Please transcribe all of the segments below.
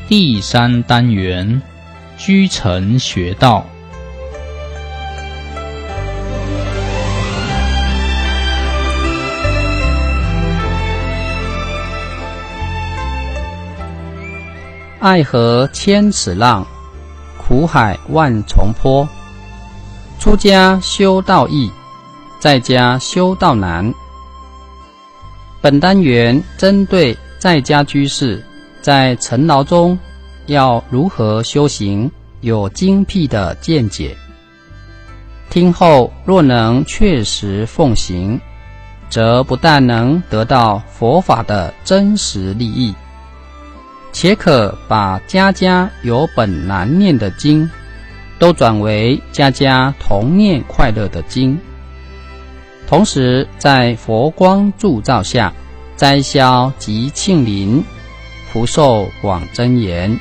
第3单元，居城学道。爱河千尺浪，苦海万重波。出家修道易，在家修道难。本单元针对在家居士在尘劳中要如何修行，有精辟的见解。听后若能确实奉行，则不但能得到佛法的真实利益，且可把家家有本难念的经，都转为家家同念快乐的经。同时在佛光铸造下，斋消及庆临，福寿广增延。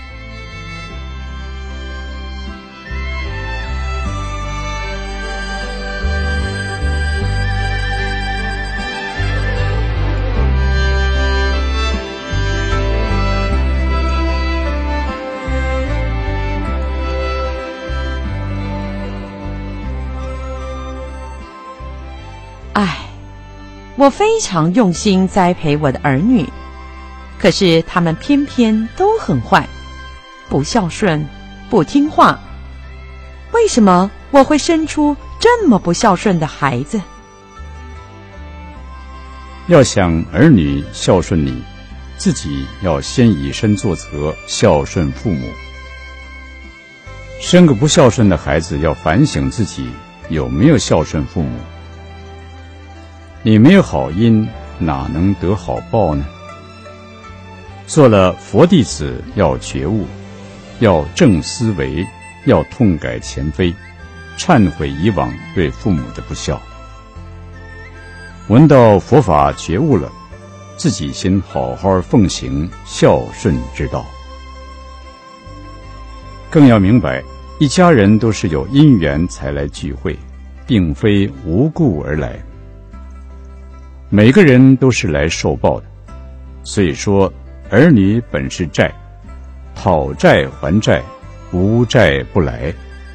我非常用心栽培我的儿女，可是他们偏偏都很坏，不孝顺，不听话。为什么我会生出这么不孝顺的孩子？ 要想儿女孝顺你，自己要先以身作则，孝顺父母。生个不孝顺的孩子，要反省自己有没有孝顺父母。你没有好因，哪能得好报呢？做了佛弟子，要觉悟，要正思维，要痛改前非，忏悔以往对父母的不孝。闻到佛法觉悟了，自己先好好奉行孝顺之道。更要明白，一家人都是有因缘才来聚会，并非无故而来。每个人都是来受报的，所以说儿女本是债，讨债还债，无债不来。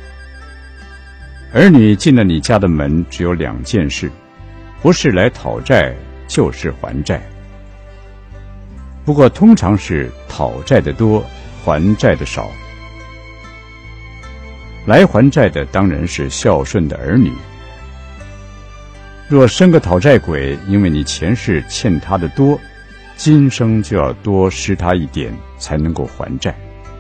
儿女进了你家的门，只有2件事，不是来讨债，就是还债。不过通常是讨债的多，还债的少。来还债的当然是孝顺的儿女。若生个讨债鬼，因为你前世欠他的多，今生就要多施他一点才能够还债。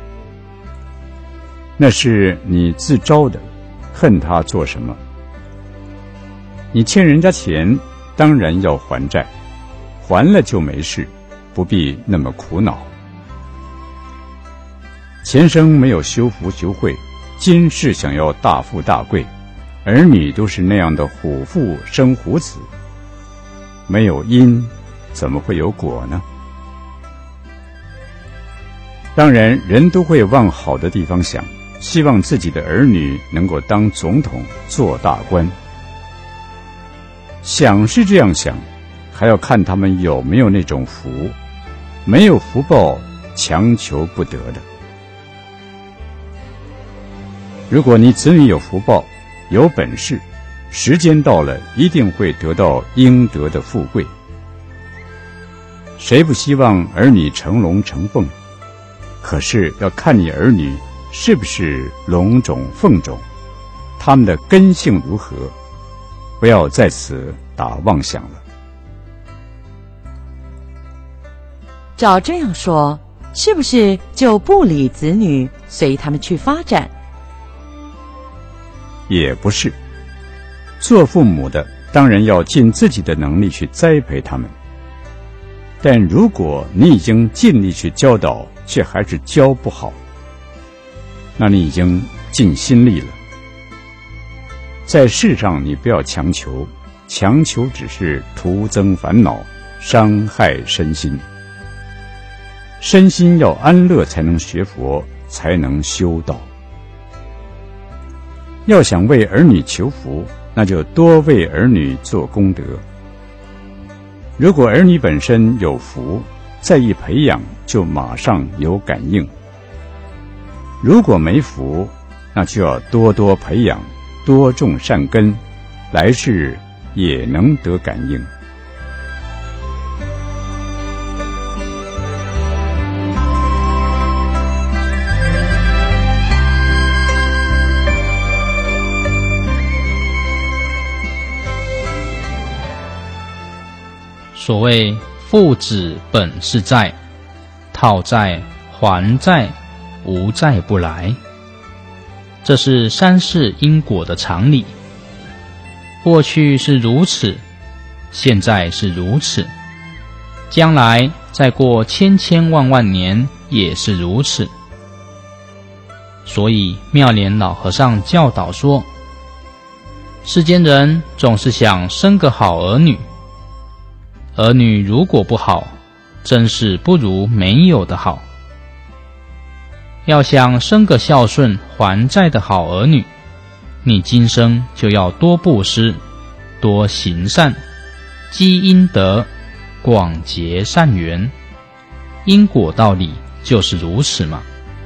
那是你自招的，恨他做什么？你欠人家钱，当然要还债，还了就没事，不必那么苦恼。前生没有修福修慧，今世想要大富大贵，儿女都是那样的虎父生虎子，没有因，怎么会有果呢？当然，人都会往好的地方想，希望自己的儿女能够当总统、做大官。想是这样想，还要看他们有没有那种福，没有福报，强求不得的。如果你子女有福报，有本事，时间到了，一定会得到应得的富贵。谁不希望儿女成龙成凤？可是要看你儿女是不是龙种凤种，他们的根性如何，不要在此打妄想了。 照这样说，是不是就不理子女，随他们去发展？ 也不是，做父母的当然要尽自己的能力去栽培他们，但如果你已经尽力去教导，却还是教不好，那你已经尽心力了。在世上你不要强求，强求只是徒增烦恼，伤害身心。身心要安乐，才能学佛，才能修道。要想为儿女求福，那就多为儿女做功德。如果儿女本身有福，再一培养，就马上有感应， 如果没福，那就要多多培养，多种善根，来世也能得感应。 所谓父子本是债，讨债还债，无债不来。这是三世因果的常理。过去是如此，现在是如此，将来再过千千万万年也是如此。所以妙莲老和尚教导说，世间人总是想生个好儿女，儿女如果不好，真是不如没有的好。要想生个孝顺还债的好儿女，你今生就要多布施，多行善，积阴德，广结善缘。因果道理就是如此嘛。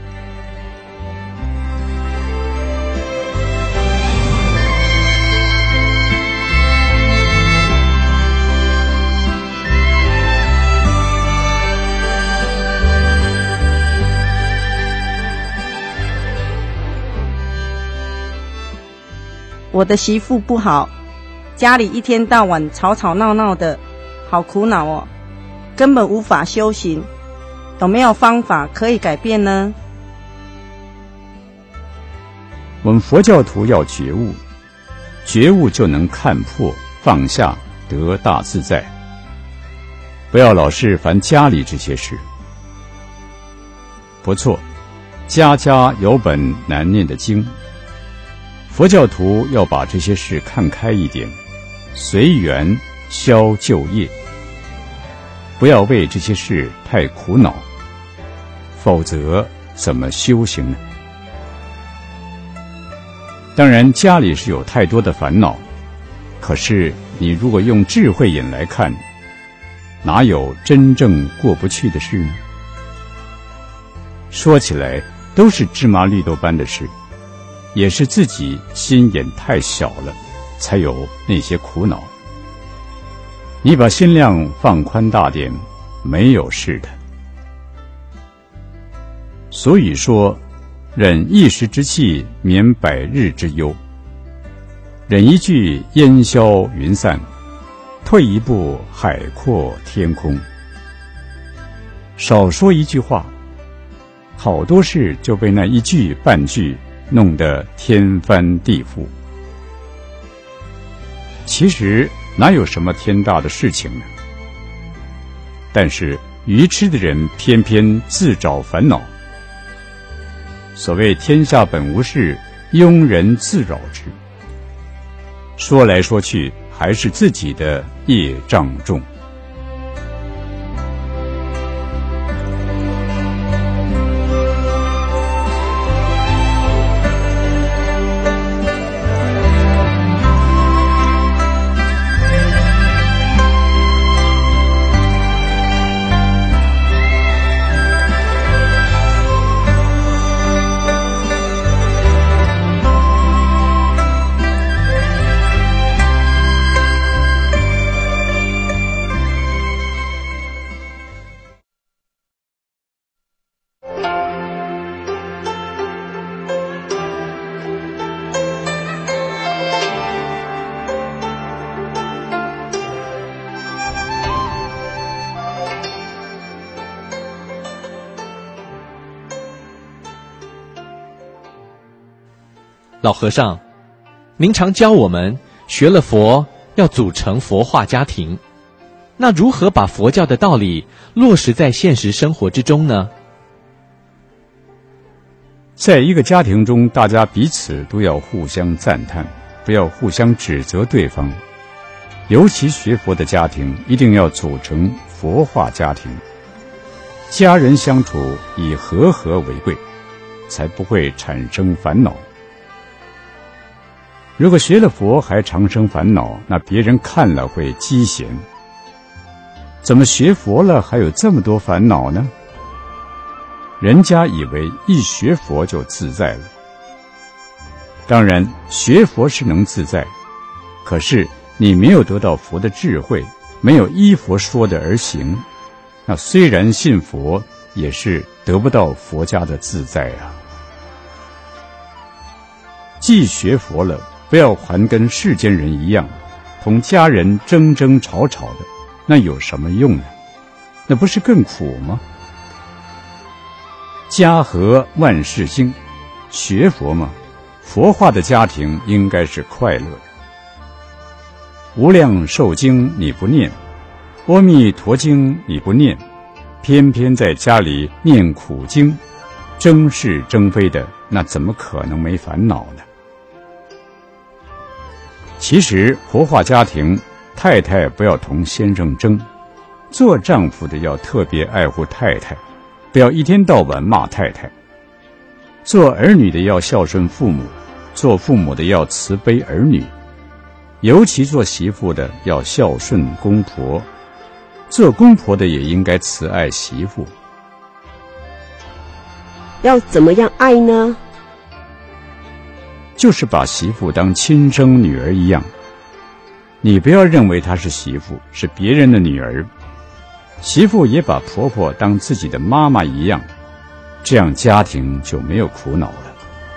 我的媳妇不好，家里一天到晚吵吵闹闹的，好苦恼哦，根本无法修行，有没有方法可以改变呢？ 我们佛教徒要觉悟，觉悟就能看破放下，得大自在。不要老是烦家里这些事。不错，家家有本难念的经。佛教徒要把这些事看开一点，随缘消旧业，不要为这些事太苦恼，否则怎么修行呢？当然家里是有太多的烦恼，可是你如果用智慧眼来看，哪有真正过不去的事呢？说起来都是芝麻绿豆般的事，也是自己心眼太小了，才有那些苦恼。你把心量放宽大点，没有事的。所以说，忍一时之气，免百日之忧。忍一句烟消云散，退一步海阔天空。少说一句话，好多事就被那一句半句弄得天翻地覆。其实哪有什么天大的事情呢？但是愚痴的人偏偏自找烦恼。所谓天下本无事，庸人自扰之。说来说去，还是自己的业障重。 老和尚，您常教我们学了佛要组成佛化家庭，那如何把佛教的道理落实在现实生活之中呢？ 在一个家庭中，大家彼此都要互相赞叹，不要互相指责对方。尤其学佛的家庭，一定要组成佛化家庭，家人相处以和合为贵，才不会产生烦恼。如果学了佛还常生烦恼，那别人看了会讥嫌。怎么学佛了还有这么多烦恼呢？ 人家以为一学佛就自在了。当然，学佛是能自在，可是你没有得到佛的智慧，没有依佛说的而行，那虽然信佛，也是得不到佛家的自在啊。既学佛了，不要还跟世间人一样，同家人争争吵吵的，那有什么用呢？那不是更苦吗？家和万事兴，学佛嘛，佛化的家庭应该是快乐的。无量寿经你不念，阿弥陀经你不念，偏偏在家里念苦经，争是争非的，那怎么可能没烦恼呢？其实活化家庭，太太不要同先生争，做丈夫的要特别爱护太太，不要一天到晚骂太太。做儿女的要孝顺父母，做父母的要慈悲儿女，尤其做媳妇的要孝顺公婆，做公婆的也应该慈爱媳妇。 要怎么样爱呢？ 就是把媳妇当亲生女儿一样，你不要认为她是媳妇，是别人的女儿。媳妇也把婆婆当自己的妈妈一样，这样家庭就没有苦恼了。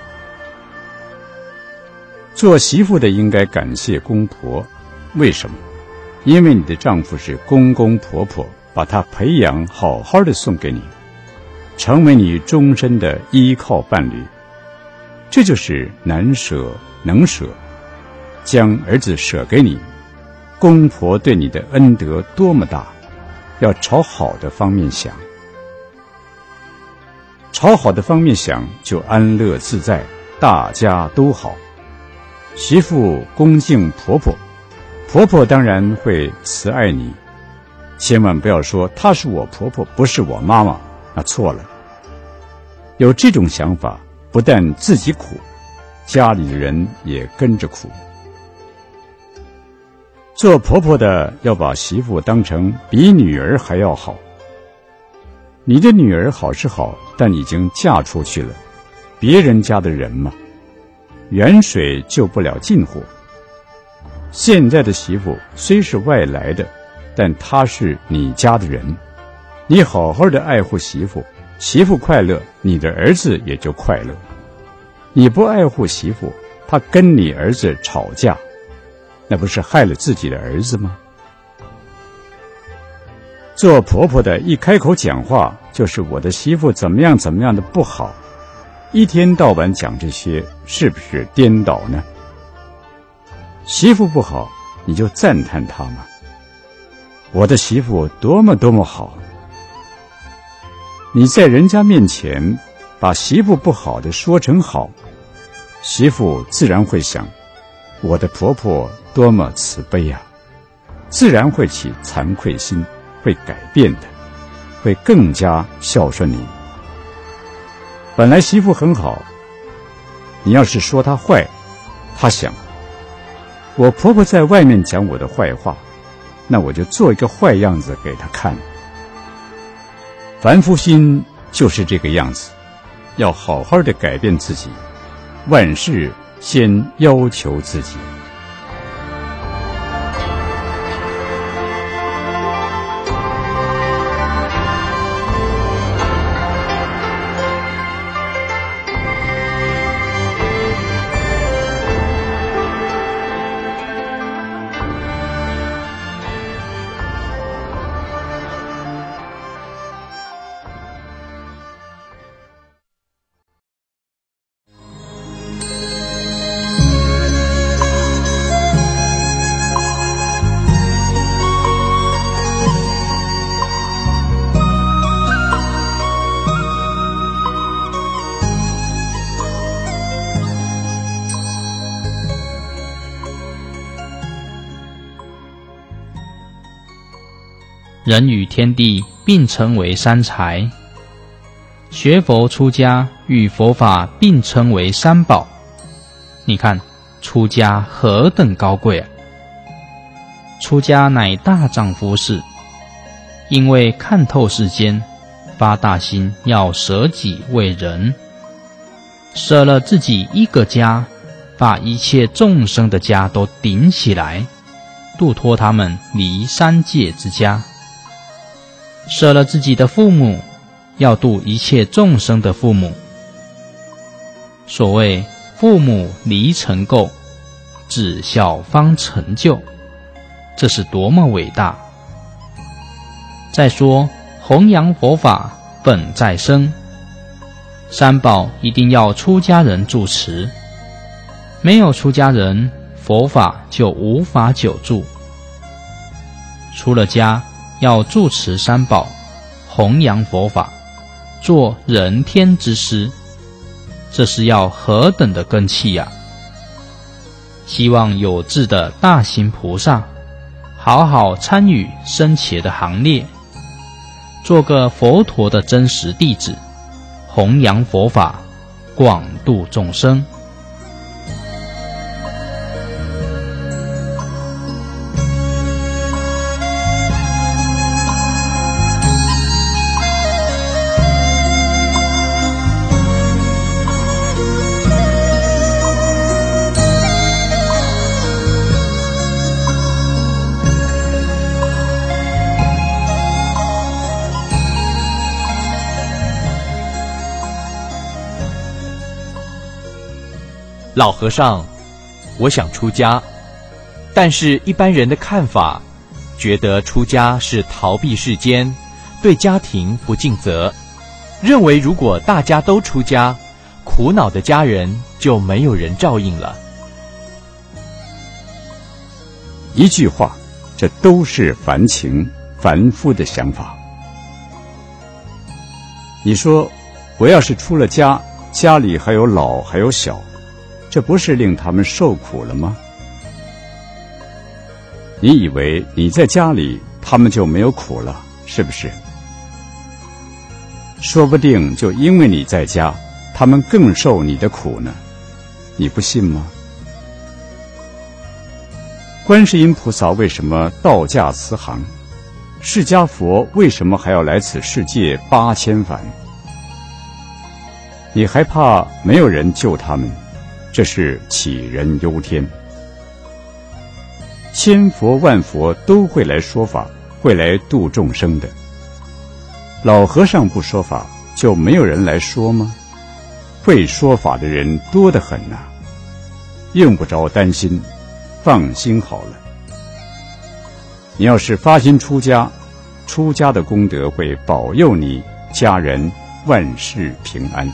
做媳妇的应该感谢公婆，为什么？因为你的丈夫是公公婆婆把他培养好好的送给你，成为你终身的依靠伴侣。这就是难舍能舍，将儿子舍给你，公婆对你的恩德多么大，要朝好的方面想。朝好的方面想，就安乐自在，大家都好。媳妇恭敬婆婆，婆婆当然会慈爱你，千万不要说她是我婆婆，不是我妈妈，那错了。有这种想法，不但自己苦，家里的人也跟着苦。做婆婆的要把媳妇当成比女儿还要好。你的女儿好是好，但已经嫁出去了，别人家的人嘛，远水救不了近火。现在的媳妇虽是外来的，但她是你家的人，你好好的爱护媳妇，媳妇快乐，你的儿子也就快乐。你不爱护媳妇，她跟你儿子吵架，那不是害了自己的儿子吗？做婆婆的一开口讲话就是我的媳妇怎么样怎么样的不好，一天到晚讲这些，是不是颠倒呢？媳妇不好，你就赞叹她嘛，我的媳妇多么多么好。你在人家面前把媳妇不好的说成好，媳妇自然会想，我的婆婆多么慈悲啊，自然会起惭愧心，会改变的，会更加孝顺你。本来媳妇很好，你要是说她坏，她想，我婆婆在外面讲我的坏话，那我就做一个坏样子给她看。凡夫心就是这个样子，要好好的改变自己，万事先要求自己。 人与天地并称为三才，学佛出家与佛法并称为三宝。你看出家何等高贵啊！出家乃大丈夫事，因为看透世间， 发大心要舍己为人，舍了自己一个家，把一切众生的家都顶起来，度脱他们离三界之家；舍了自己的父母，要度一切众生的父母。所谓父母离尘垢，子孝方成就，这是多么伟大！再说弘扬佛法本在身，三宝一定要出家人住持，没有出家人，佛法就无法久住。出了家，要住持三宝，弘扬佛法，做人天之师，这是要何等的根器呀！希望有志的大行菩萨，好好参与僧伽的行列，做个佛陀的真实弟子，弘扬佛法，广度众生。 老和尚，我想出家，但是一般人的看法，觉得出家是逃避世间，对家庭不尽责，认为如果大家都出家，苦恼的家人就没有人照应了。 一句话，这都是凡情凡夫的想法。你说，我要是出了家，家里还有老还有小，这不是令他们受苦了吗？你以为你在家里，他们就没有苦了，是不是？说不定就因为你在家，他们更受你的苦呢，你不信吗？观世音菩萨为什么道驾慈航？释迦佛为什么还要来此世界8000番？你还怕没有人救他们？这是杞人忧天。千佛万佛都会来说法，会来度众生的。老和尚不说法，就没有人来说吗？会说法的人多得很呐，用不着担心，放心好了。你要是发心出家，出家的功德会保佑你家人万事平安。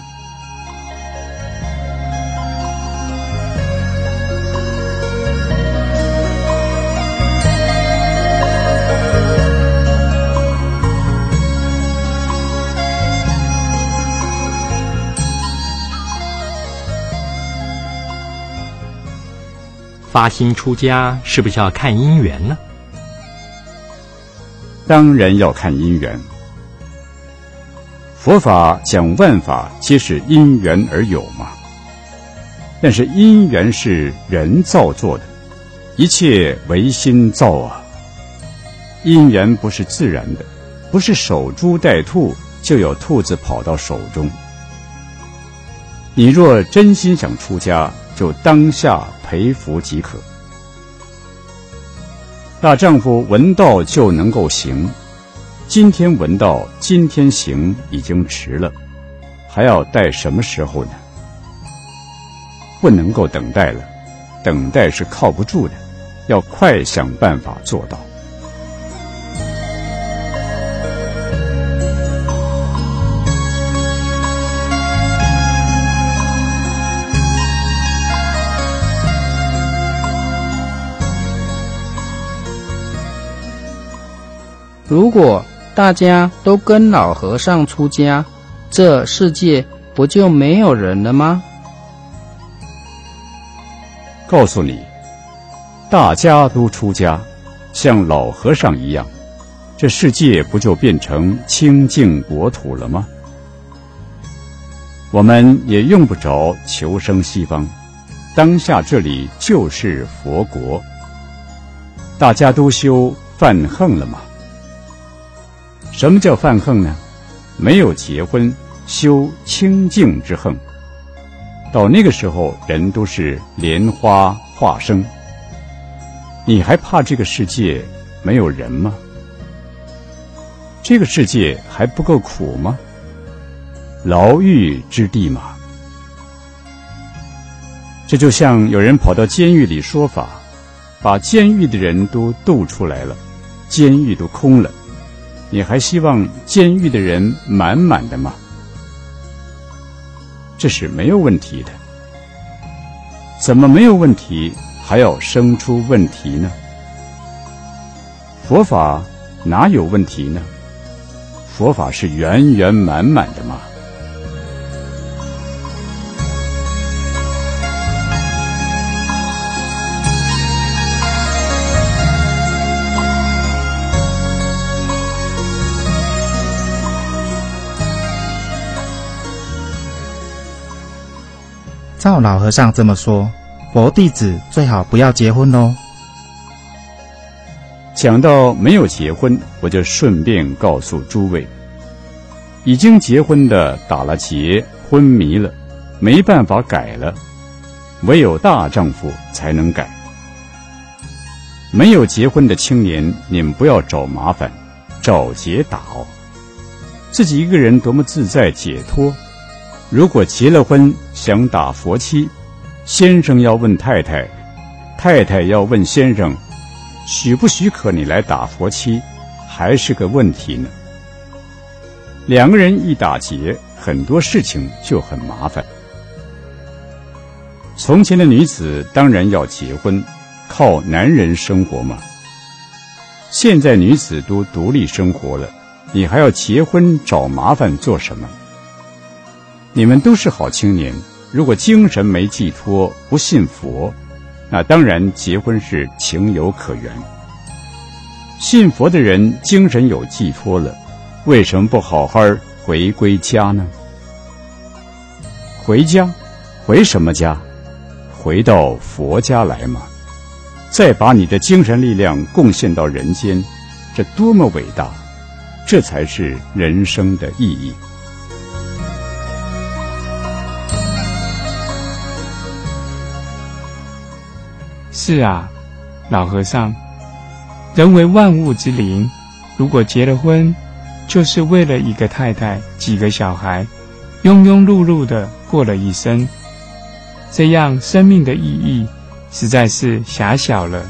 发心出家是不是要看因缘呢？ 当然要看因缘。佛法讲万法皆是因缘而有嘛。但是因缘是人造作的，一切唯心造啊。因缘不是自然的，不是守株待兔就有兔子跑到手中。你若真心想出家，就当下培福即可。大丈夫闻道就能够行，今天闻道，今天行已经迟了，还要待什么时候呢？不能够等待了，等待是靠不住的，要快想办法做到。 如果大家都跟老和尚出家，这世界不就没有人了吗？ 告诉你，大家都出家，像老和尚一样，这世界不就变成清净国土了吗？我们也用不着求生西方，当下这里就是佛国。大家都修犯横了吗？什么叫犯横呢？ 没有结婚，修清净之横。到那个时候，人都是莲花化生。你还怕这个世界没有人吗？这个世界还不够苦吗？牢狱之地嘛。这就像有人跑到监狱里说法，把监狱的人都斗出来了，监狱都空了，你还希望监狱的人满满的吗？这是没有问题的。怎么没有问题，还要生出问题呢？佛法哪有问题呢？佛法是圆圆满满的嘛。 照老和尚这么说，佛弟子最好不要结婚喽。 讲到没有结婚，我就顺便告诉诸位，已经结婚的打了结，昏迷了，没办法改了，唯有大丈夫才能改。没有结婚的青年，你们不要找麻烦，找结打哦。自己一个人多么自在解脱。如果结了婚想打佛七，先生要问太太，太太要问先生，许不许可你来打佛七，还是个问题呢。两个人一打结，很多事情就很麻烦。从前的女子当然要结婚，靠男人生活嘛。现在女子都独立生活了，你还要结婚找麻烦做什么？你们都是好青年，如果精神没寄托，不信佛，那当然结婚是情有可原。信佛的人精神有寄托了，为什么不好好回归家呢？回家，回什么家？回到佛家来嘛，再把你的精神力量贡献到人间，这多么伟大！这才是人生的意义。 是啊，老和尚，人为万物之灵，如果结了婚，就是为了一个太太、几个小孩，庸庸碌碌的过了一生，这样生命的意义实在是狭小了。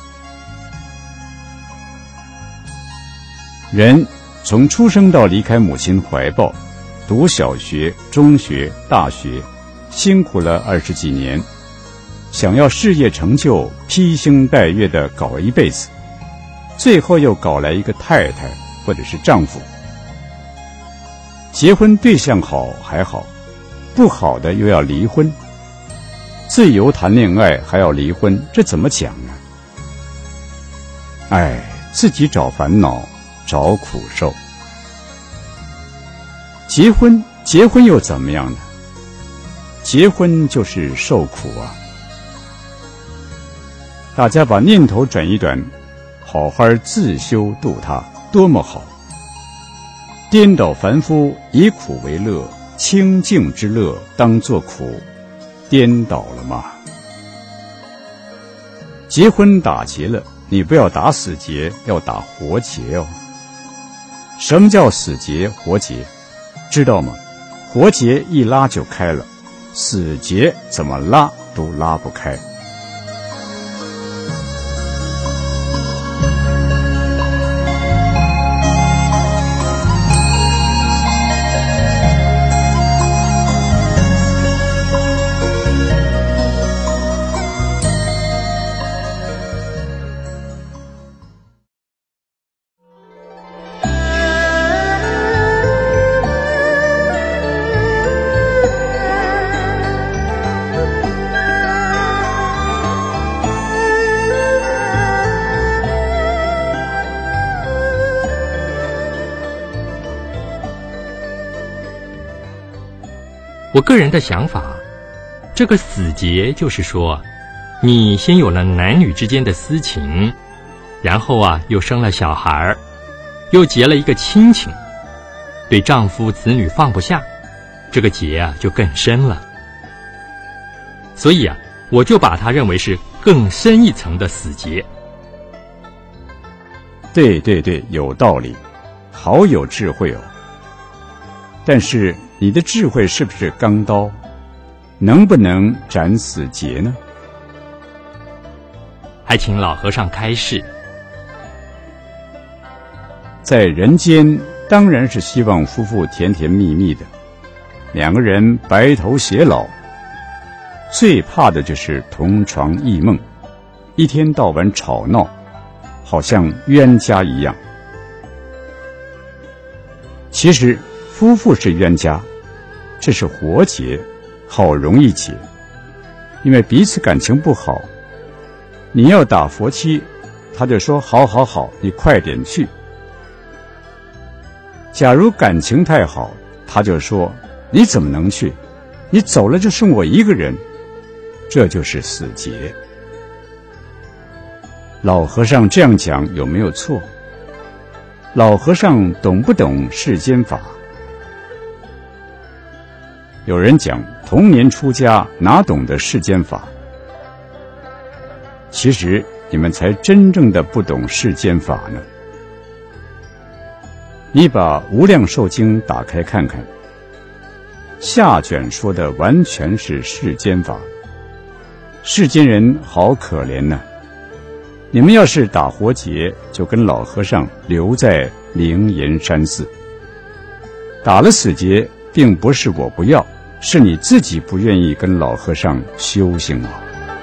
人从出生到离开母亲怀抱，读小学、中学、大学，辛苦了20几年，想要事业成就，披星戴月地搞一辈子，最后又搞来一个太太或者是丈夫。结婚对象好还好，不好的又要离婚，自由谈恋爱还要离婚，这怎么讲呢？哎，自己找烦恼，找苦受。结婚又怎么样呢？结婚就是受苦啊。大家把念头转一转，好好自修度他，多么好！颠倒凡夫，以苦为乐，清净之乐当作苦，颠倒了吗？结婚打结了，你不要打死结，要打活结哦。什么叫死结活结？知道吗？活结一拉就开了，死结怎么拉都拉不开。 我个人的想法，这个死结就是说，你先有了男女之间的私情，然后又生了小孩，又结了一个亲情， 对丈夫子女放不下，这个结啊就更深了。所以啊，我就把它认为是更深一层的死结。 对对对，有道理，好有智慧哦。但是你的智慧是不是钢刀，能不能斩死结呢？ 还请老和尚开示。 在人间当然是希望夫妇甜甜蜜蜜的，两个人白头偕老。最怕的就是同床异梦，一天到晚吵闹，好像冤家一样。其实夫妇是冤家，这是活结，好容易解，因为彼此感情不好，你要打佛七，他就说好好好，你快点去。假如感情太好，他就说你怎么能去，你走了就剩我一个人，这就是死结。老和尚这样讲有没有错？老和尚懂不懂世间法？有人讲童年出家哪懂得世间法？其实你们才真正的不懂世间法呢。你把《无量寿经》打开看看，下卷说的完全是世间法。世间人好可怜呢，你们要是打活结，就跟老和尚留在灵岩山寺。打了死结，并不是我不要，是你自己不愿意跟老和尚修行啊。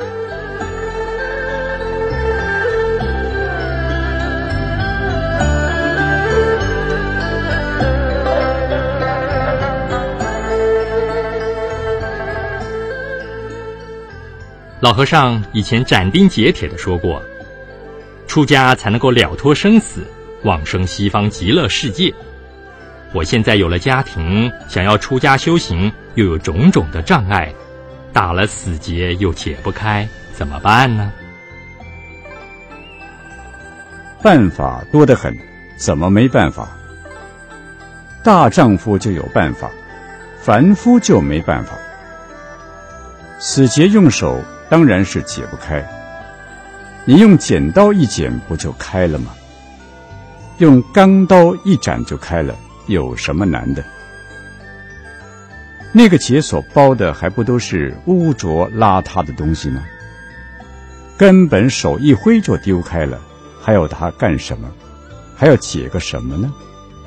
老和尚以前斩钉截铁地说过，出家才能够了脱生死，往生西方极乐世界。我现在有了家庭，想要出家修行，又有种种的障碍，打了死结又解不开，怎么办呢？ 办法多得很，怎么没办法？大丈夫就有办法，凡夫就没办法。死结用手当然是解不开，你用剪刀一剪不就开了吗？用钢刀一斩就开了，有什么难的？那个结所包的还不都是污浊邋遢的东西吗？根本手一挥就丢开了，还要它干什么？还要解个什么呢？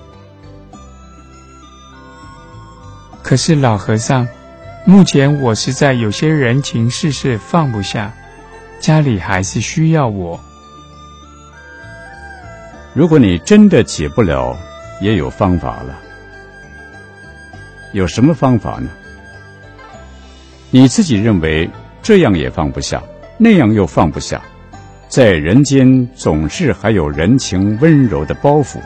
可是老和尚，目前我实在有些人情世事放不下，家里还是需要我。 如果你真的解不了，也有方法了。有什么方法呢？你自己认为这样也放不下，那样又放不下，在人间总是还有人情温柔的包袱。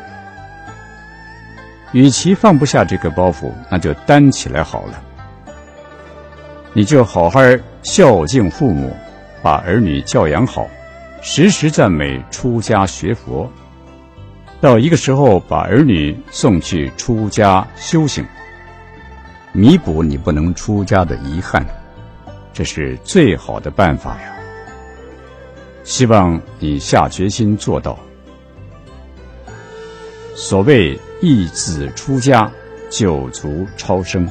与其放不下这个包袱，那就担起来好了。你就好好孝敬父母，把儿女教养好，时时赞美出家学佛，到一个时候把儿女送去出家修行，弥补你不能出家的遗憾，这是最好的办法呀。希望你下决心做到。所谓一子出家，九族超生。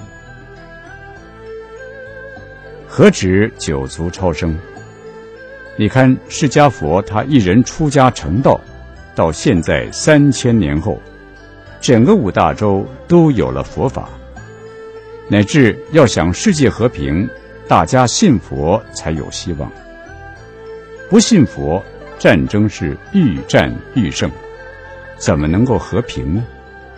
何止九族超生？你看释迦佛他一人出家成道，到现在3000年后，整个五大洲都有了佛法，乃至要想世界和平，大家信佛才有希望。不信佛，战争是愈战愈胜，怎么能够和平呢？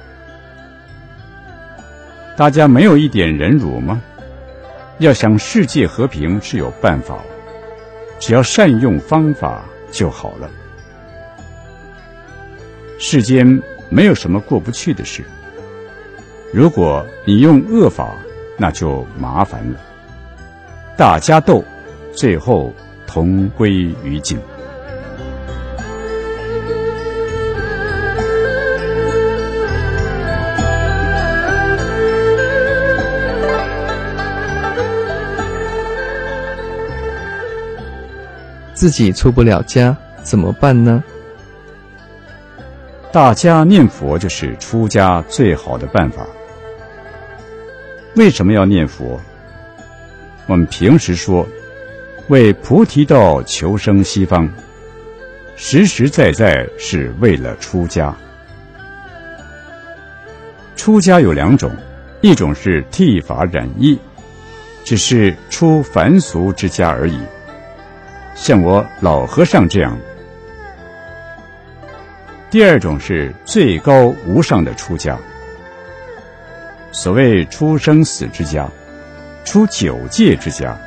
大家没有一点忍辱吗？要想世界和平是有办法，只要善用方法就好了。世间没有什么过不去的事，如果你用恶法，那就麻烦了。大家斗，最后同归于尽。 自己出不了家，怎么办呢？ 大家念佛就是出家最好的办法。为什么要念佛？我们平时说为菩提道求生西方，实实在在是为了出家。出家有两种，一种是剃发染衣，只是出凡俗之家而已，像我老和尚这样。第二种是最高无上的出家，所谓出生死之家，出九界之家。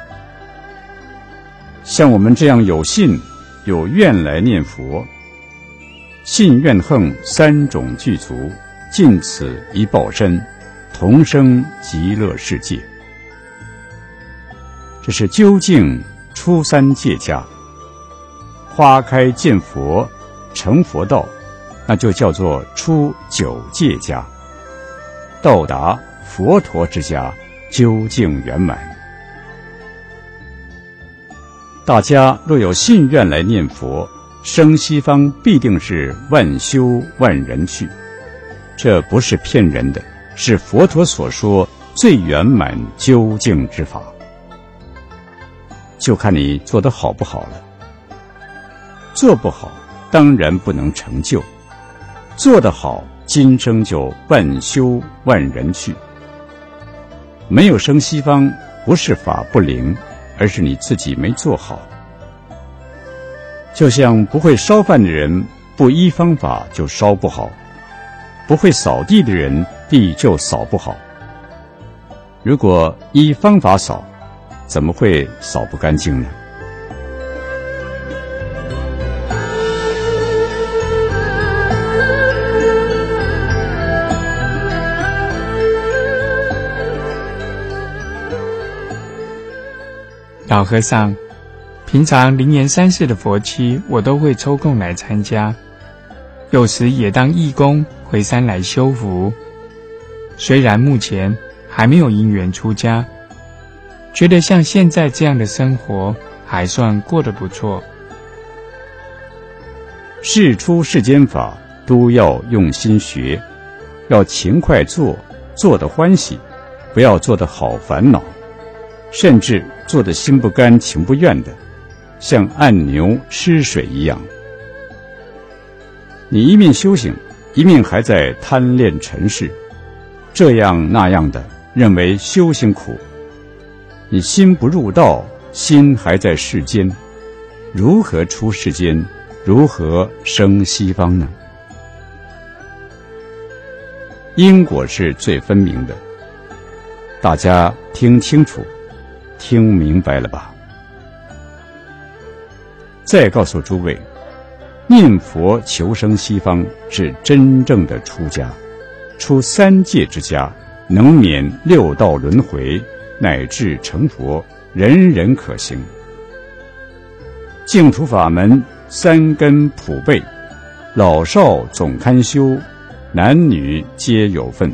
像我们这样有信有愿来念佛，信愿横三种具足，尽此一报身，同生极乐世界。这是究竟出三界家。花开见佛成佛道，那就叫做出九界家，到达佛陀之家，究竟圆满。大家若有信愿来念佛，生西方必定是万修万人去，这不是骗人的，是佛陀所说最圆满究竟之法。就看你做得好不好了。做不好，当然不能成就；做得好，今生就万修万人去。没有生西方，不是法不灵，而是你自己没做好。就像不会烧饭的人，不依方法就烧不好；不会扫地的人，地就扫不好。如果依方法扫，怎么会扫不干净呢？ 老和尚，平常灵岩3世的佛期，我都会抽空来参加，有时也当义工回山来修福。虽然目前还没有因缘出家，觉得像现在这样的生活还算过得不错。 事出世间法都要用心学，要勤快做，做得欢喜，不要做得好烦恼，甚至做得心不甘情不愿的，像按牛吃水一样。你一面修行，一面还在贪恋尘世，这样那样的，认为修行苦。你心不入道，心还在世间，如何出世间，如何生西方呢？因果是最分明的，大家听清楚，听明白了吧？再告诉诸位，念佛求生西方是真正的出家，出三界之家，能免六道轮回，乃至成佛，人人可行。净土法门三根普被，老少总堪修，男女皆有份。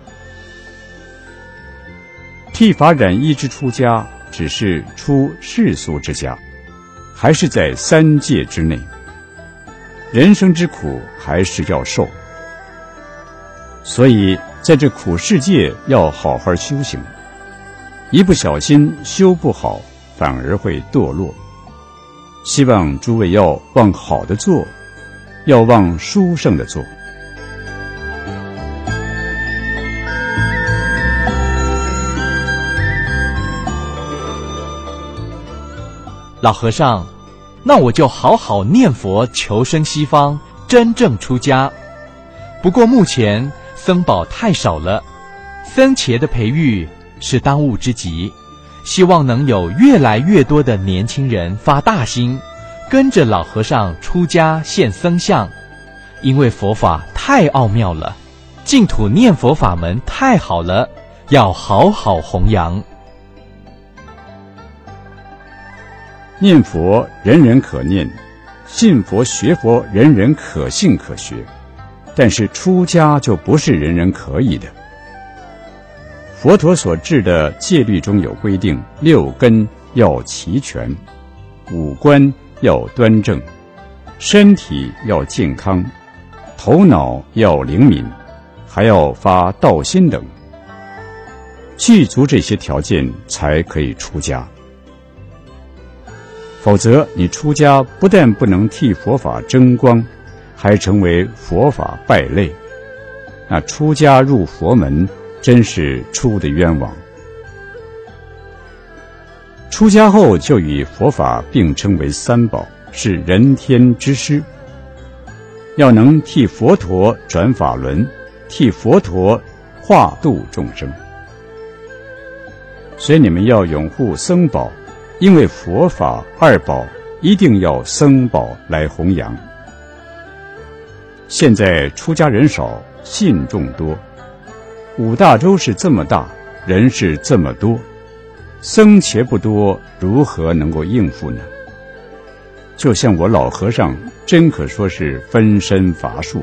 剃发染衣之出家，只是出世俗之家，还是在三界之内。人生之苦还是要受，所以在这苦世界要好好修行，一不小心修不好，反而会堕落。希望诸位要往好的做，要往殊胜的做。 老和尚，那我就好好念佛求生西方，真正出家。不过目前僧宝太少了，僧伽的培育是当务之急，希望能有越来越多的年轻人发大心，跟着老和尚出家现僧相。因为佛法太奥妙了，净土念佛法门太好了，要好好弘扬。 念佛人人可念，信佛学佛人人可信可学，但是出家就不是人人可以的。佛陀所制的戒律中有规定，6根要齐全，5官要端正，身体要健康，头脑要灵敏，还要发道心等。具足这些条件才可以出家。否则你出家不但不能替佛法争光，还成为佛法败类。那出家入佛门真是出的冤枉。出家后就与佛法并称为三宝，是人天之师，要能替佛陀转法轮，替佛陀化度众生。所以你们要拥护僧宝，因为佛法二宝一定要僧宝来弘扬。现在出家人少，信众多，五大洲是这么大，人是这么多，僧伽不多，如何能够应付呢？就像我老和尚，真可说是分身乏术。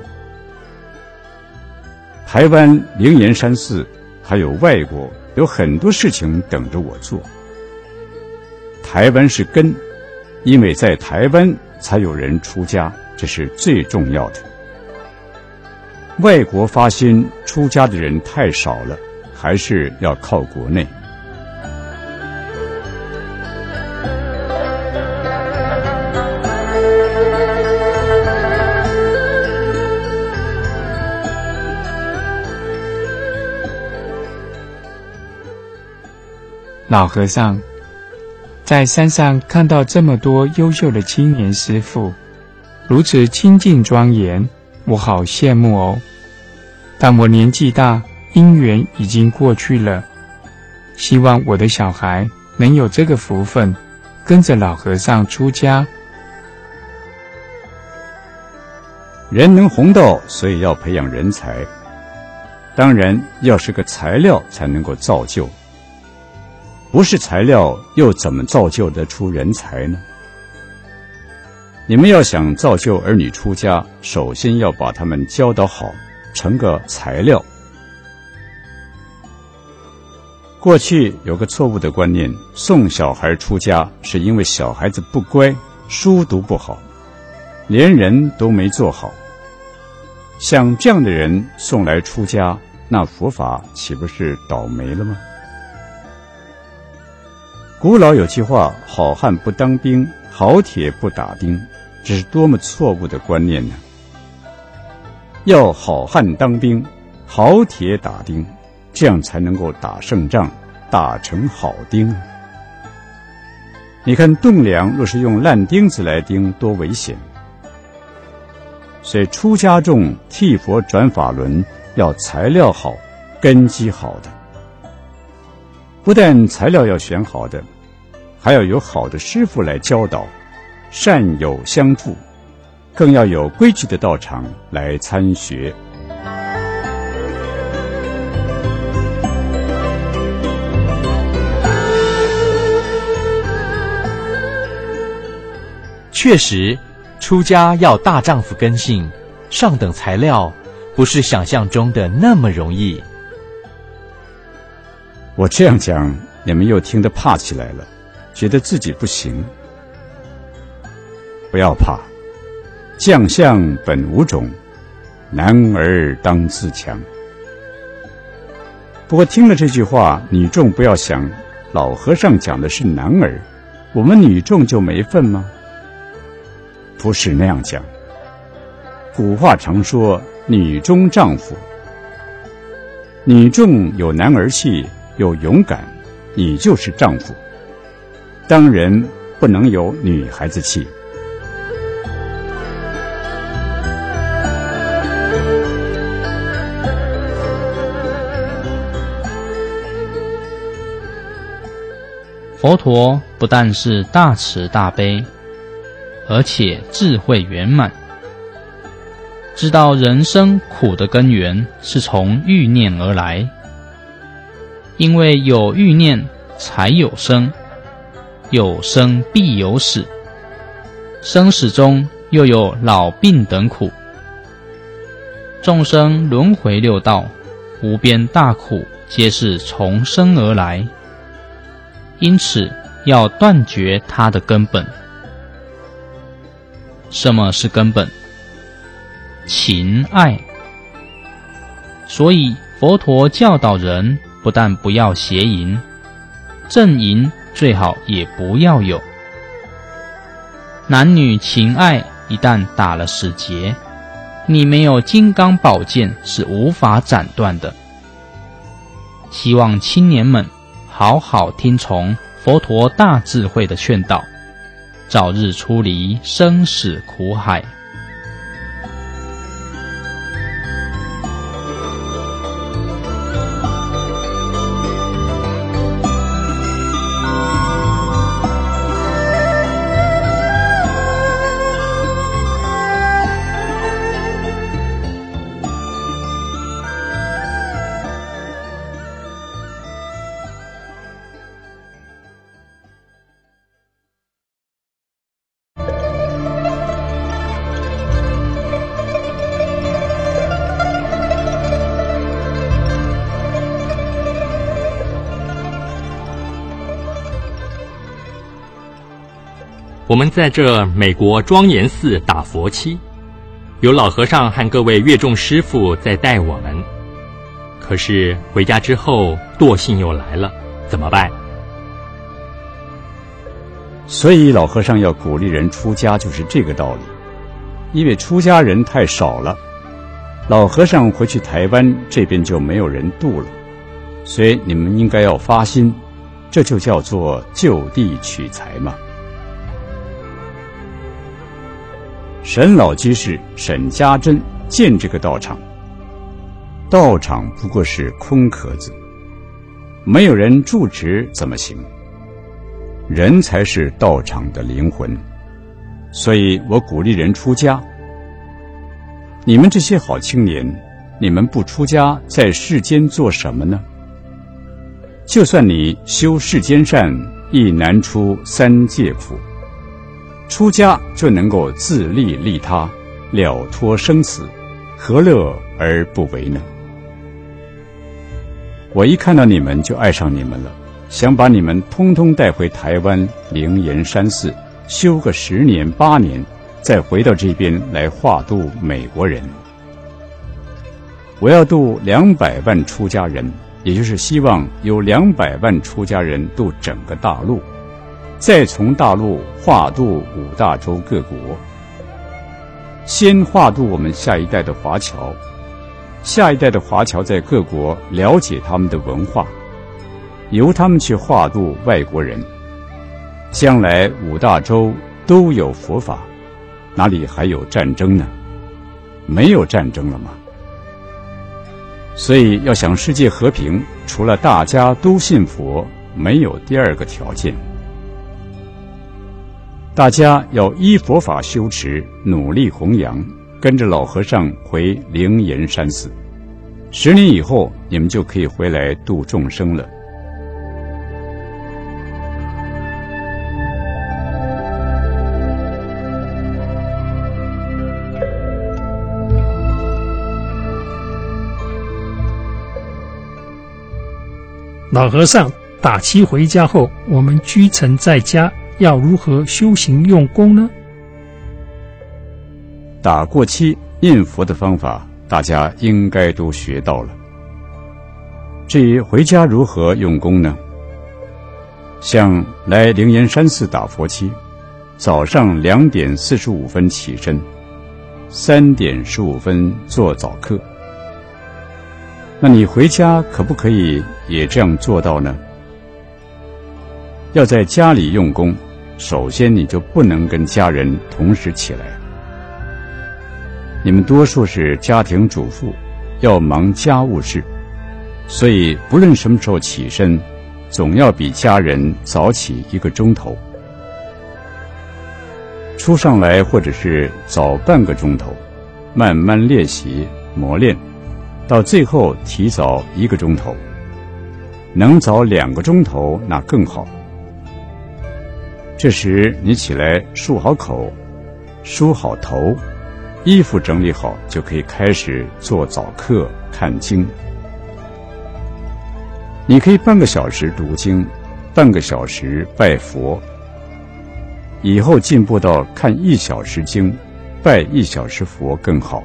台湾灵岩山寺还有外国有很多事情等着我做。台湾是根，因为在台湾才有人出家，这是最重要的。外国发心出家的人太少了，还是要靠国内。 老和尚在山上看到这么多优秀的青年师父，如此清净庄严，我好羡慕哦。但我年纪大，因缘已经过去了，希望我的小孩能有这个福分，跟着老和尚出家。 人能弘道，所以要培养人才，当然要是个材料才能够造就，不是材料又怎么造就得出人才呢？你们要想造就儿女出家，首先要把他们教导好，成个材料。过去有个错误的观念，送小孩出家是因为小孩子不乖，书读不好，连人都没做好。像这样的人送来出家，那佛法岂不是倒霉了吗？古老有句话，好汉不当兵，好铁不打钉，这是多么错误的观念呢？要好汉当兵，好铁打钉，这样才能够打胜仗，打成好钉。你看栋梁若是用烂钉子来钉，多危险。所以出家众替佛转法轮，要材料好，根基好的。不但材料要选好的，还要有好的师父来教导，善友相助，更要有规矩的道场来参学。 确实，出家要大丈夫根性，上等材料不是想象中的那么容易。 我这样讲，你们又听得怕起来了，觉得自己不行。不要怕，将相本无种，男儿当自强。不过听了这句话，女众不要想老和尚讲的是男儿，我们女众就没份吗？不是那样讲。古话常说女中丈夫，女众有男儿气，有勇敢，你就是丈夫，当然不能有女孩子气。 佛陀不但是大慈大悲，而且智慧圆满，知道人生苦的根源是从欲念而来，因为有欲念才有生，有生必有死，生死中又有老病等苦，众生轮回六道，无边大苦皆是从生而来，因此要断绝它的根本。 什么是根本？情爱。所以佛陀教导人，不但不要邪淫，正淫最好也不要有。男女情爱一旦打了死结，你没有金刚宝剑是无法斩断的。希望青年们好好听从佛陀大智慧的劝导，早日出离生死苦海。 我们在这美国庄严寺打佛七，有老和尚和各位乐众师父在带我们。可是回家之后惰性又来了，怎么办？ 所以老和尚要鼓励人出家，就是这个道理。因为出家人太少了，老和尚回去台湾这边就没有人度了，所以你们应该要发心，这就叫做就地取材嘛。沈老居士沈家珍建这个道场，道场不过是空壳子，没有人住持怎么行？人才是道场的灵魂，所以我鼓励人出家。你们这些好青年，你们不出家，在世间做什么呢？就算你修世间善，亦难出三界苦。出家就能够自利利他，了脱生死，何乐而不为呢？我一看到你们就爱上你们了，想把你们通通带回台湾灵岩山寺修个10年8年，再回到这边来化度美国人。我要度200万出家人，也就是希望有200万出家人度整个大陆，再从大陆化度5大洲各国，先化度我们下一代的华侨，下一代的华侨在各国了解他们的文化，由他们去化度外国人，将来5大洲都有佛法，哪里还有战争呢？没有战争了吗？所以要想世界和平，除了大家都信佛，没有第二个条件。大家要依佛法修持，努力弘扬，跟着老和尚回灵岩山寺。10年以后，你们就可以回来度众生了。 老和尚打七回家后，我们居城在家，要如何修行用功呢？ 打过七念佛的方法，大家应该都学到了。至于回家如何用功呢？像来灵岩山寺打佛七，早上2点45分起身，3点15分做早课。那你回家可不可以也这样做到呢？要在家里用功，首先你就不能跟家人同时起来。你们多数是家庭主妇，要忙家务事，所以不论什么时候起身，总要比家人早起1个钟头。出上来或者是早半个钟头，慢慢练习磨练，到最后提早1个钟头，能早2个钟头那更好。这时你起来漱好口，梳好头，衣服整理好，就可以开始做早课看经。你可以半个小时读经，半个小时拜佛。 以后进步到看1小时经，拜1小时佛更好。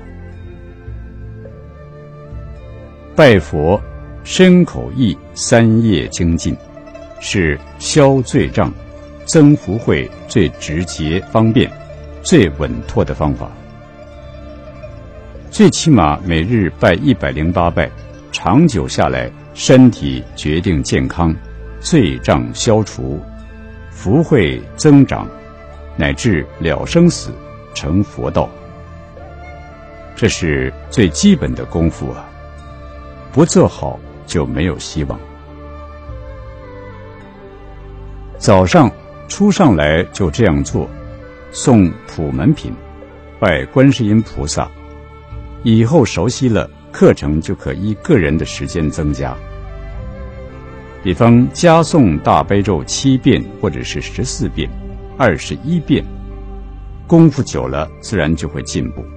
拜佛身口意3业精进，是消罪障、增福慧最直接方便、最稳妥的方法。最起码每日拜108拜，长久下来，身体决定健康，罪障消除，福慧增长，乃至了生死，成佛道。这是最基本的功夫啊！不做好就没有希望。早上初上来就这样做，诵普门品，拜观世音菩萨。以后熟悉了，课程就可依个人的时间增加。比方加诵大悲咒7遍，或者是14遍、21遍，功夫久了，自然就会进步。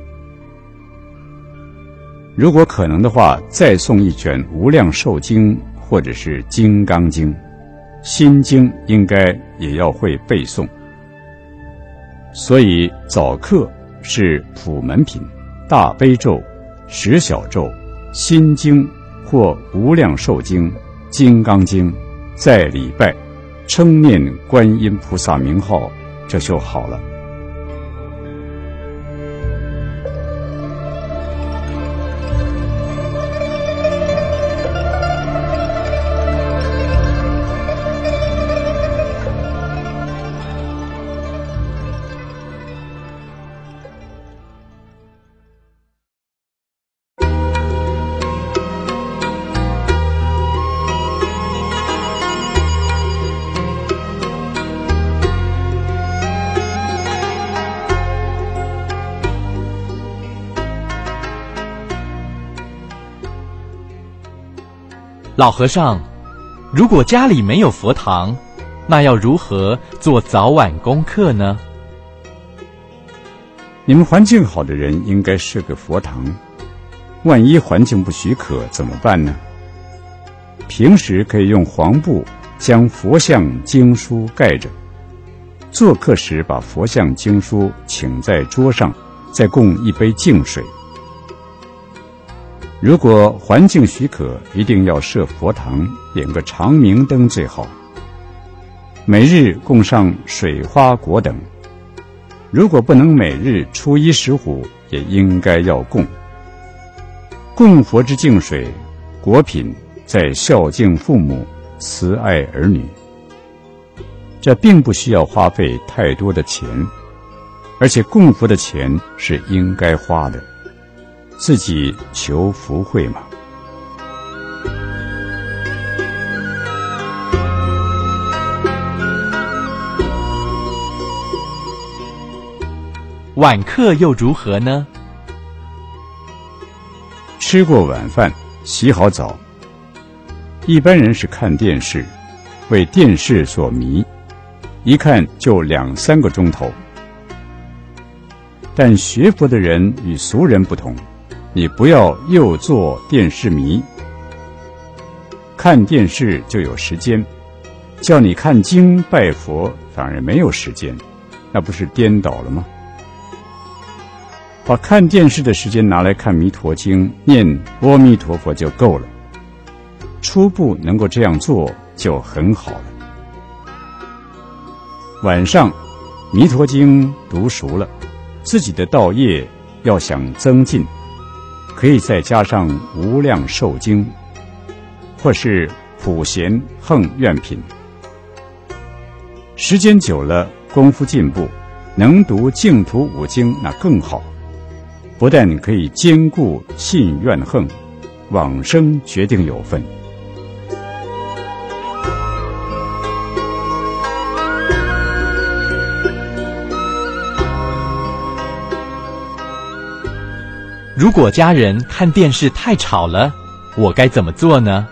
如果可能的话，再诵一卷《无量寿经》或者是《金刚经》，心经应该也要会背诵。所以早课是普门品、大悲咒、10小咒、心经或无量寿经、金刚经，再礼拜，称念观音菩萨名号，这就好了。 老和尚，如果家里没有佛堂，那要如何做早晚功课呢？ 你们环境好的人应该设个佛堂，万一环境不许可怎么办呢？平时可以用黄布将佛像经书盖着，做客时把佛像经书请在桌上，再供一杯净水。如果环境许可，一定要设佛堂，点个长明灯最好。每日供上水花果等，如果不能每日初一十五，也应该要供。供佛之净水、果品，在孝敬父母、慈爱儿女。这并不需要花费太多的钱，而且供佛的钱是应该花的。自己求福慧嘛。 晚课又如何呢？ 吃过晚饭，洗好澡。一般人是看电视，为电视所迷，一看就2、3个钟头。但学佛的人与俗人不同，你不要又做电视迷，看电视就有时间，叫你看经拜佛反而没有时间，那不是颠倒了吗？把看电视的时间拿来看弥陀经，念阿弥陀佛就够了。初步能够这样做就很好了。晚上弥陀经读熟了，自己的道业要想增进，可以再加上无量寿经，或是普贤横愿品。时间久了，功夫进步，能读净土5经那更好。不但可以兼顾信愿横，往生决定有份。 如果家人看电视太吵了，我该怎么做呢？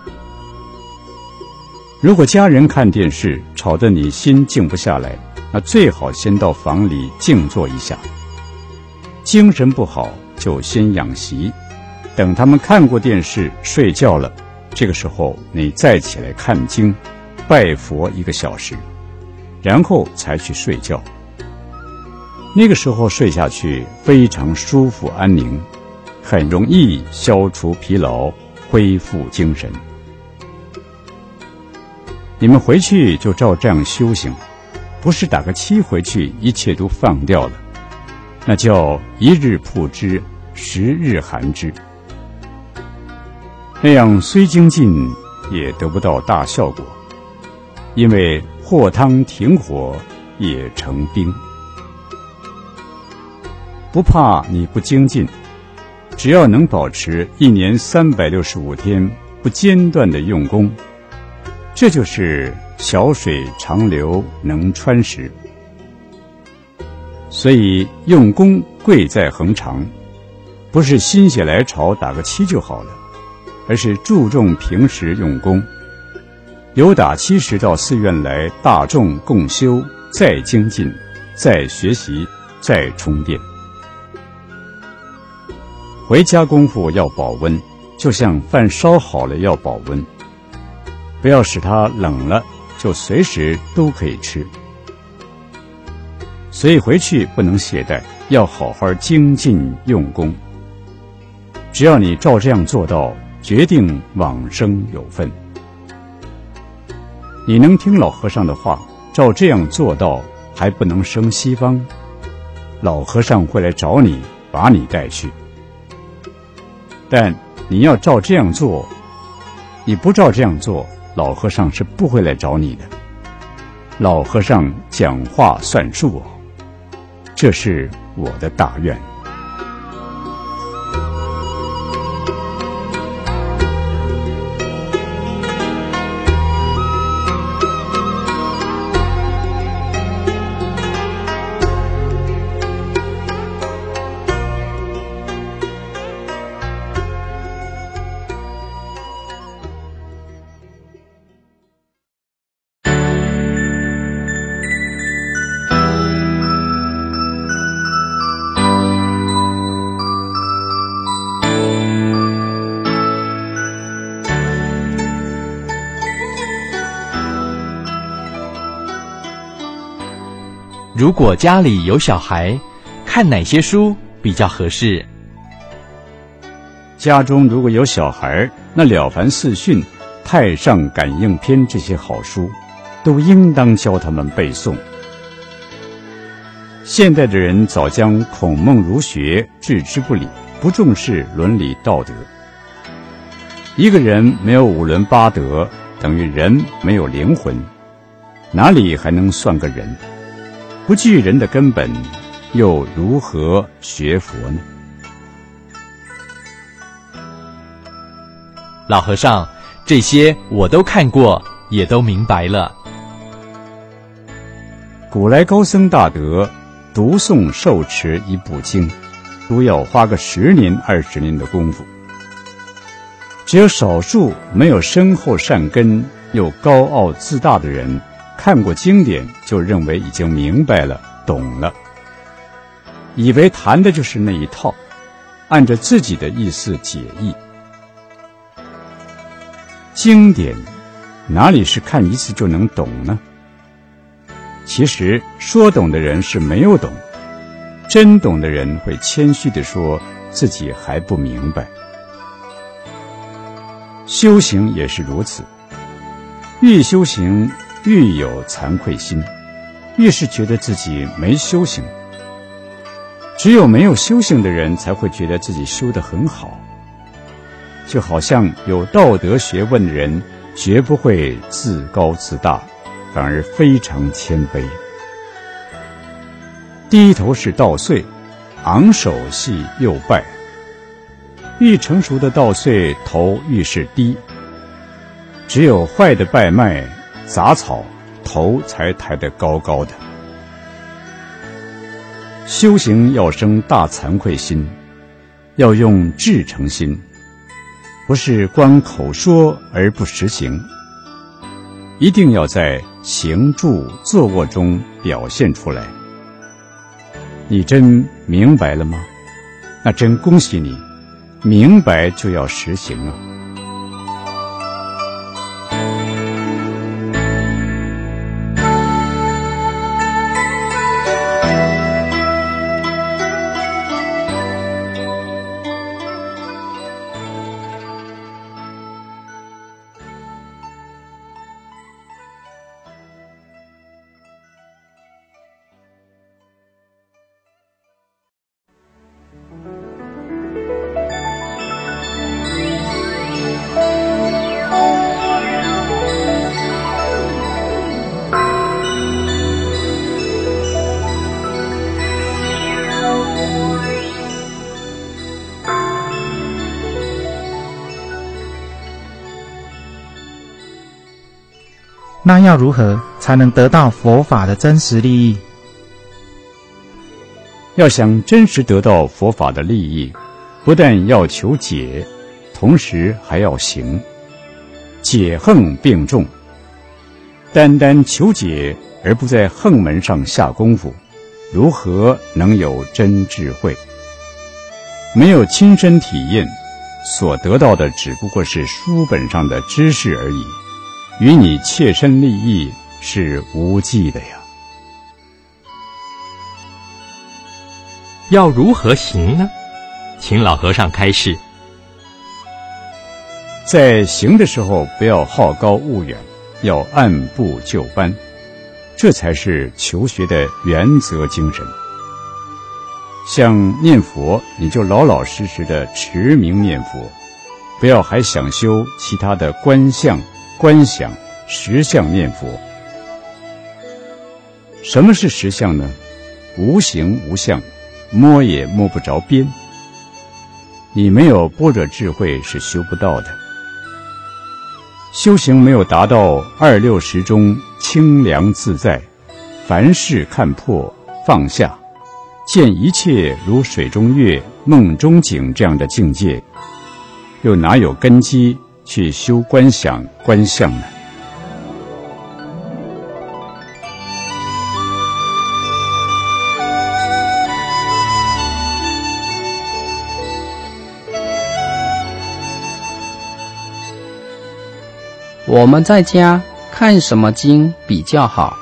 如果家人看电视吵得你心静不下来，那最好先到房里静坐一下。精神不好就先养息，等他们看过电视睡觉了，这个时候你再起来看经，拜佛1个小时。 然后才去睡觉。那个时候睡下去非常舒服安宁，很容易消除疲劳，恢复精神。你们回去就照这样修行，不是打个七回去一切都放掉了，那叫一日曝之，10日寒之。那样虽精进也得不到大效果，因为和汤停火也成冰。不怕你不精进，只要能保持1年365天不间断的用功，这就是小水长流能穿石。所以用功贵在恒长，不是心血来潮打个七就好了，而是注重平时用功，由打七时到寺院来大众共修，再精进，再学习，再充电。回家功夫要保温，就像饭烧好了要保温，不要使它冷了就随时都可以吃。所以回去不能懈怠，要好好精进用功。只要你照这样做到，决定往生有份。你能听老和尚的话，照这样做到，还不能生西方，老和尚会来找你，把你带去。但你要照这样做，你不照这样做，老和尚是不会来找你的。老和尚讲话算数哦，这是我的大愿。 如果家里有小孩，看哪些书比较合适？ 家中如果有小孩，那《了凡四训》《太上感应篇》这些好书，都应当教他们背诵。现代的人早将孔孟儒学置之不理，不重视伦理道德。一个人没有五伦八德，等于人没有灵魂，哪里还能算个人？不具人的根本，又如何学佛呢？ 老和尚，这些我都看过，也都明白了。 古来高僧大德读诵受持一部经，都要花个10年20年的功夫。只有少数没有深厚善根又高傲自大的人，看过经典就认为已经明白了懂了，以为谈的就是那一套，按着自己的意思解义。经典哪里是看一次就能懂呢？其实说懂的人是没有懂，真懂的人会谦虚地说自己还不明白。修行也是如此，越修行越有惭愧心，越是觉得自己没修行。只有没有修行的人才会觉得自己修得很好，就好像有道德学问的人绝不会自高自大，反而非常谦卑。低头是稻穗，昂首系右拜。愈成熟的稻穗头愈是低，只有坏的稗麦杂草头才抬得高高的。修行要生大惭愧心，要用至诚心，不是光口说而不实行，一定要在行住坐卧中表现出来。你真明白了吗？那真恭喜你，明白就要实行啊。 那要如何才能得到佛法的真实利益？ 要想真实得到佛法的利益，不但要求解，同时还要行，解横并重。单单求解而不在横门上下功夫，如何能有真智慧？没有亲身体验，所得到的只不过是书本上的知识而已，与你切身利益是无济的呀。 要如何行呢？请老和尚开示。 在行的时候，不要好高骛远，要按部就班，这才是求学的原则精神。像念佛，你就老老实实的持名念佛，不要还想修其他的观相、观想、实相念佛。什么是实相呢？无形无相，摸也摸不着边。你没有般若智慧是修不到的。修行没有达到二六时中清凉自在，凡事看破放下，见一切如水中月、梦中景这样的境界，又哪有根基去修观想、观相呢？ 我们在家看什么经比较好？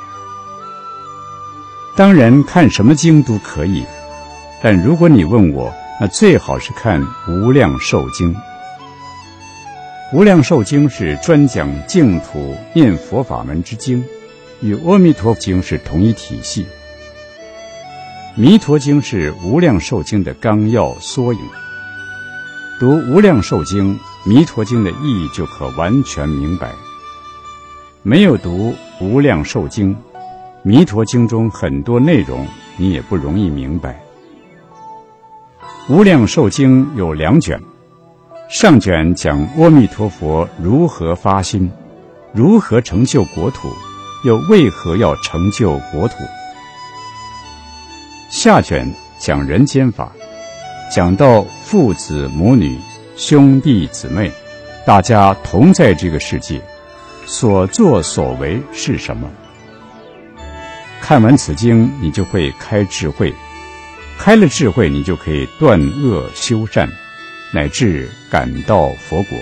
当然看什么经都可以，但如果你问我，那最好是看《无量寿经》。《无量寿经》是专讲净土念佛法门之经，与《阿弥陀经》是同一体系。《弥陀经》是《无量寿经》的纲要缩影。读《无量寿经》，《弥陀经》的意义就可完全明白。没有读《无量寿经》，《弥陀经》中很多内容你也不容易明白。《无量寿经》有2卷，上卷讲阿弥陀佛如何发心，如何成就国土，又为何要成就国土。下卷讲人间法，讲到父子母女、兄弟姊妹，大家同在这个世界，所作所为是什么？看完此经，你就会开智慧，开了智慧，你就可以断恶修善，乃至感到佛果。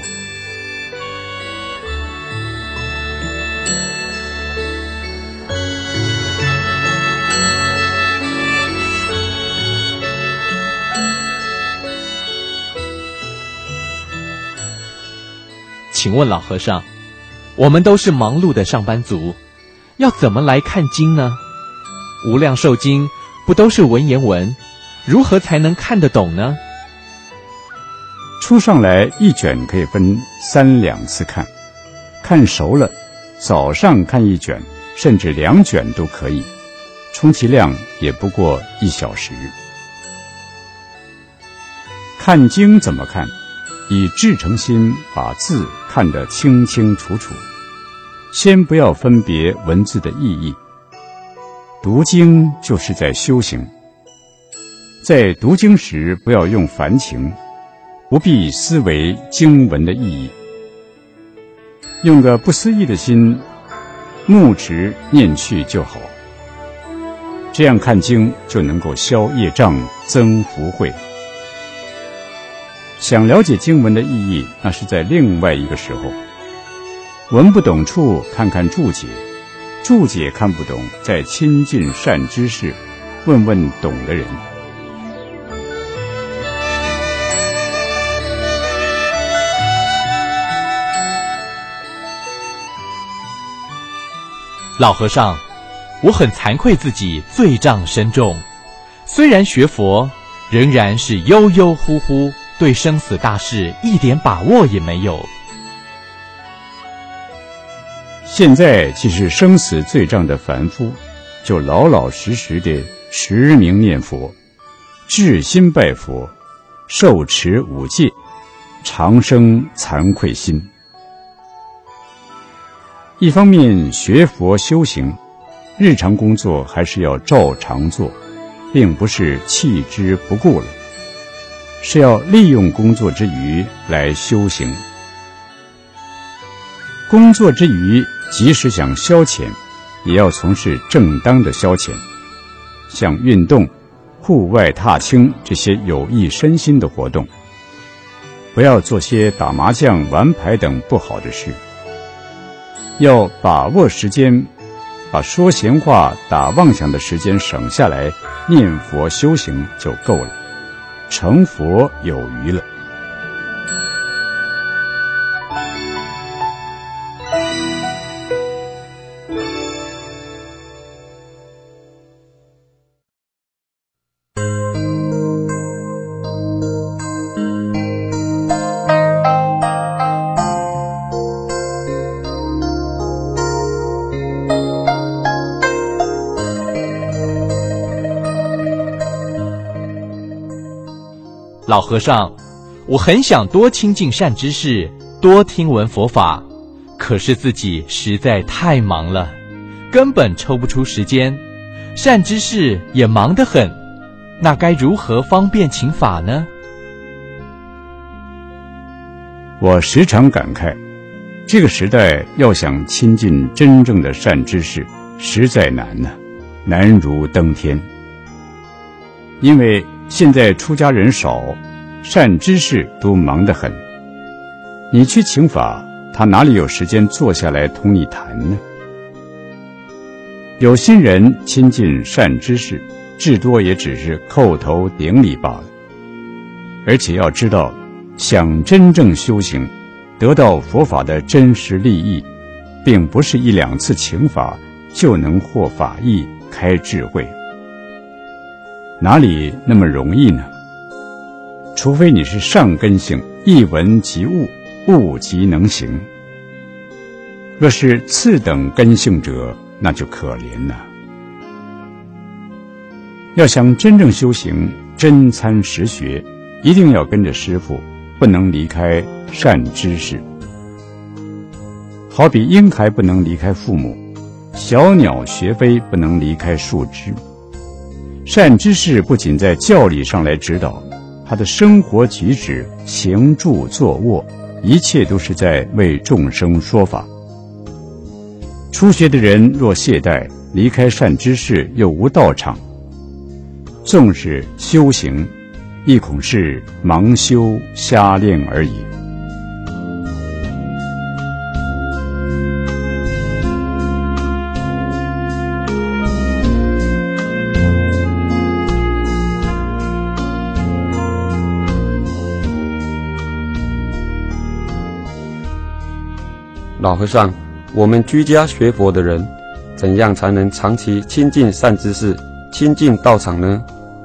请问老和尚，我们都是忙碌的上班族，要怎么来看经呢？无量寿经不都是文言文，如何才能看得懂呢？ 出上来一卷可以分3两次看，看熟了，早上看1卷，甚至2卷都可以，充其量也不过1小时。看经怎么看？以至诚心把字看得清清楚楚，先不要分别文字的意义。读经就是在修行，在读经时不要用凡情，不必思维经文的意义，用个不思议的心，目直念去就好。这样看经就能够消业障，增福慧。想了解经文的意义，那是在另外一个时候。文不懂处，看看注解；注解看不懂，再亲近善知识，问问懂的人。 老和尚，我很惭愧自己罪障深重，虽然学佛，仍然是悠悠忽忽，对生死大事一点把握也没有。 现在既是生死罪障的凡夫，就老老实实的持名念佛，至心拜佛，受持5戒，常生惭愧心。 一方面学佛修行，日常工作还是要照常做，并不是弃之不顾了，是要利用工作之余来修行。工作之余，即使想消遣，也要从事正当的消遣，像运动、户外踏青这些有益身心的活动，不要做些打麻将、玩牌等不好的事。要把握时间，把说闲话、打妄想的时间省下来，念佛修行就够了，成佛有余了。 老和尚，我很想多亲近善知识，多听闻佛法，可是自己实在太忙了，根本抽不出时间，善知识也忙得很，那该如何方便请法呢？ 我时常感慨，这个时代要想亲近真正的善知识，实在难呢，难如登天。因为现在出家人少，善知识都忙得很，你去请法，他哪里有时间坐下来同你谈呢？有心人亲近善知识，至多也只是叩头顶礼罢了。而且要知道，想真正修行，得到佛法的真实利益，并不是一两次请法就能获法益、开智慧。哪里那么容易呢？除非你是上根性，一闻即悟，悟即能行。若是次等根性者，那就可怜了。要想真正修行，真参实学，一定要跟着师父，不能离开善知识。好比婴孩不能离开父母，小鸟学飞不能离开树枝。善知识不仅在教理上来指导，他的生活举止、行住坐卧，一切都是在为众生说法。初学的人若懈怠，离开善知识又无道场，纵使修行，亦恐是盲修瞎练而已。 老和尚，我们居家学佛的人，怎样才能长期亲近善知识、亲近道场呢？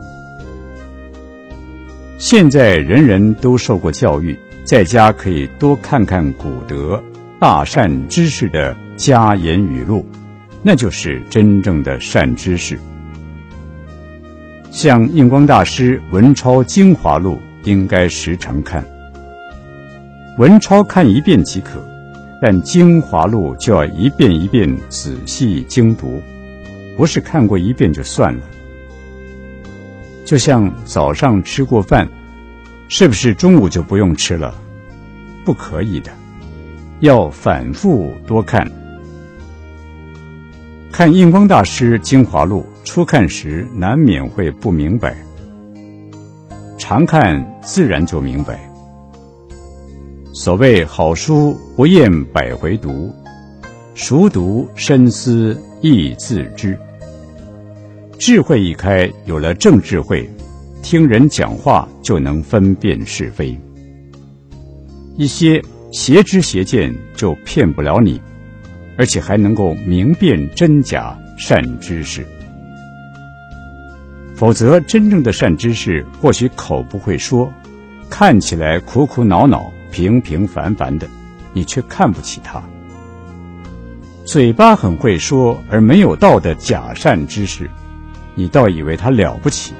现在人人都受过教育，在家可以多看看古德、大善知识的家言语录，那就是真正的善知识。像印光大师文钞精华录，应该时常看。文钞看一遍即可，但精华录就要一遍一遍仔细精读，不是看过一遍就算了。就像早上吃过饭，是不是中午就不用吃了？不可以的，要反复多看。看印光大师精华录，初看时难免会不明白，常看自然就明白。所谓好书不厌百回读，熟读深思亦自知。智慧一开，有了正智慧，听人讲话就能分辨是非。一些邪知邪见就骗不了你，而且还能够明辨真假善知识。否则真正的善知识或许口不会说，看起来苦苦恼恼、平平凡凡的，你却看不起他。嘴巴很会说而没有道的假善知识，你倒以为他了不起，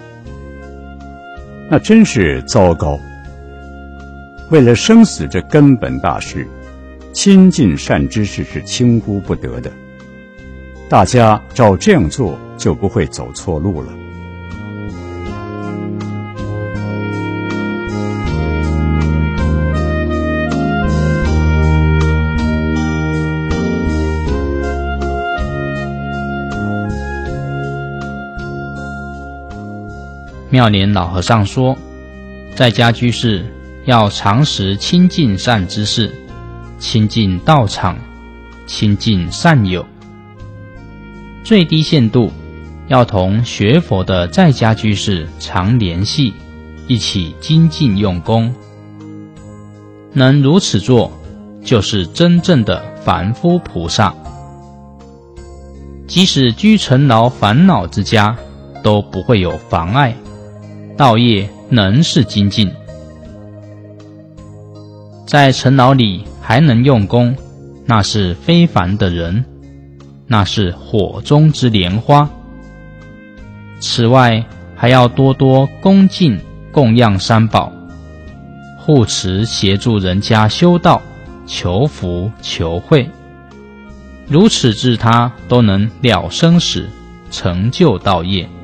那真是糟糕。为了生死这根本大事， 亲近善知识是轻忽不得的。大家照这样做，就不会走错路了。 妙莲老和尚说，在家居士要常时亲近善知识，亲近道场，亲近善友。最低限度要同学佛的在家居士常联系，一起精进用功。能如此做，就是真正的凡夫菩萨。即使居尘劳烦恼之家，都不会有妨碍，道业能是精进。在尘劳里还能用功，那是非凡的人，那是火中之莲花。此外，还要多多恭敬供养三宝，护持协助人家修道，求福求慧，如此至他都能了生死，成就道业。